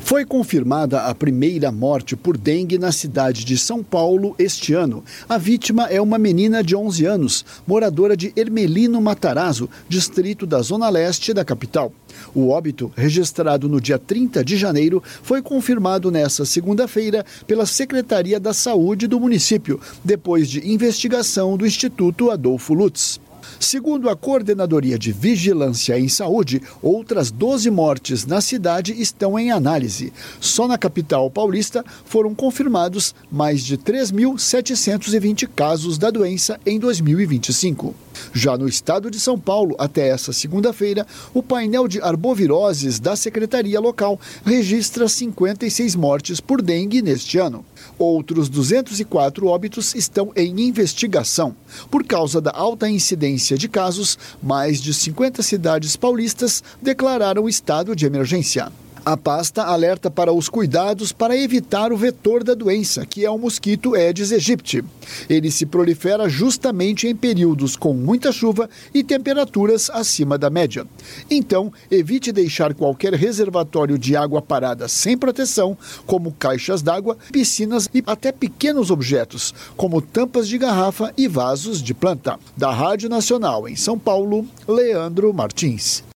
Foi confirmada a primeira morte por dengue na cidade de São Paulo este ano. A vítima é uma menina de 11 anos, moradora de Ermelino Matarazzo, distrito da Zona Leste da capital. O óbito, registrado no dia 30 de janeiro, foi confirmado nesta segunda-feira pela Secretaria da Saúde do município, depois de investigação do Instituto Adolfo Lutz. Segundo a Coordenadoria de Vigilância em Saúde, outras 12 mortes na cidade estão em análise. Só na capital paulista foram confirmados mais de 3.720 casos da doença em 2025. Já no estado de São Paulo, até essa segunda-feira, o painel de arboviroses da Secretaria Local registra 56 mortes por dengue neste ano. Outros 204 óbitos estão em investigação. Por causa da alta incidência de casos, mais de 50 cidades paulistas declararam estado de emergência. A pasta alerta para os cuidados para evitar o vetor da doença, que é o mosquito Aedes aegypti. Ele se prolifera justamente em períodos com muita chuva e temperaturas acima da média. Então, evite deixar qualquer reservatório de água parada sem proteção, como caixas d'água, piscinas e até pequenos objetos, como tampas de garrafa e vasos de planta. Da Rádio Nacional em São Paulo, Leandro Martins.